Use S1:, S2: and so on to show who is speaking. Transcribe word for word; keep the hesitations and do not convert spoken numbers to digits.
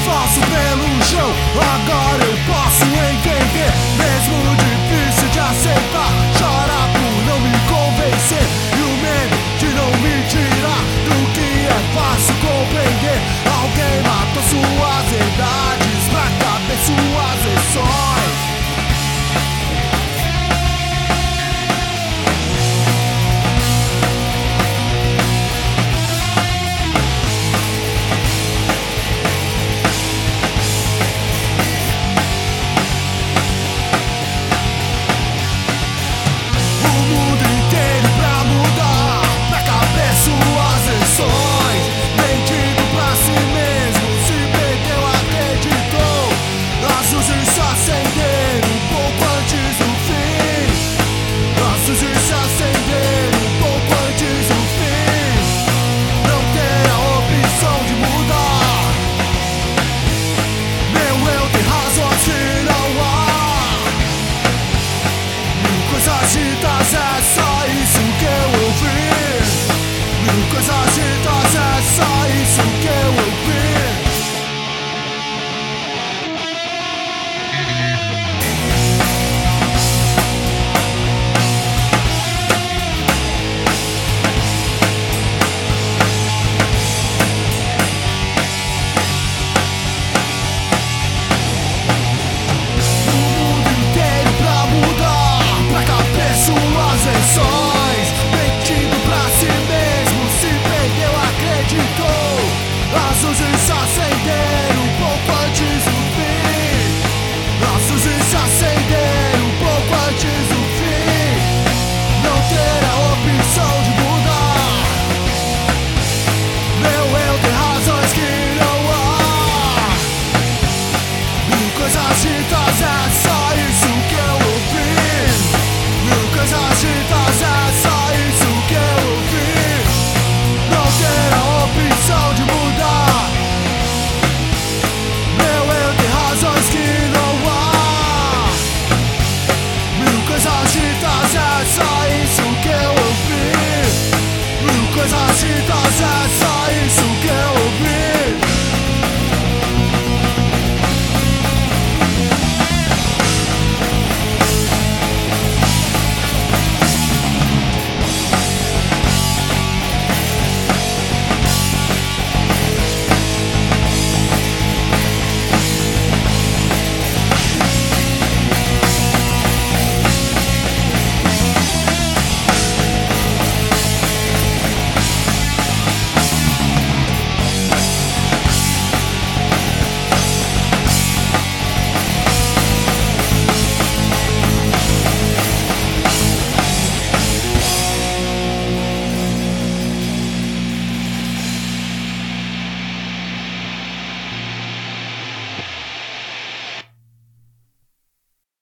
S1: faço pelo chão. Agora eu posso entender, mesmo difícil de aceitar. Chorar por não me convencer e o medo de não me tirar do que é fácil compreender. Alguém matou suas verdades pra caber suas lições. Agitas, é só isso que eu ouvi. Mil coisas agitas, é só isso que eu ouvi. Mentindo pra si mesmo, se perdeu, acreditou. As luzes se acenderam um pouco antes do fim. As luzes se acenderam um pouco antes do fim. Não ter a opção de mudar. Meu eu tem razões que não há. Mil coisas agitas, é só isso que eu ouvi. Mil coisas agitas, é só isso que eu ouvi. Não ter a opção de mudar. Meu eu tem razões que não há. Mil coisas agitas, é só isso que eu ouvi. Mil coisas agitas.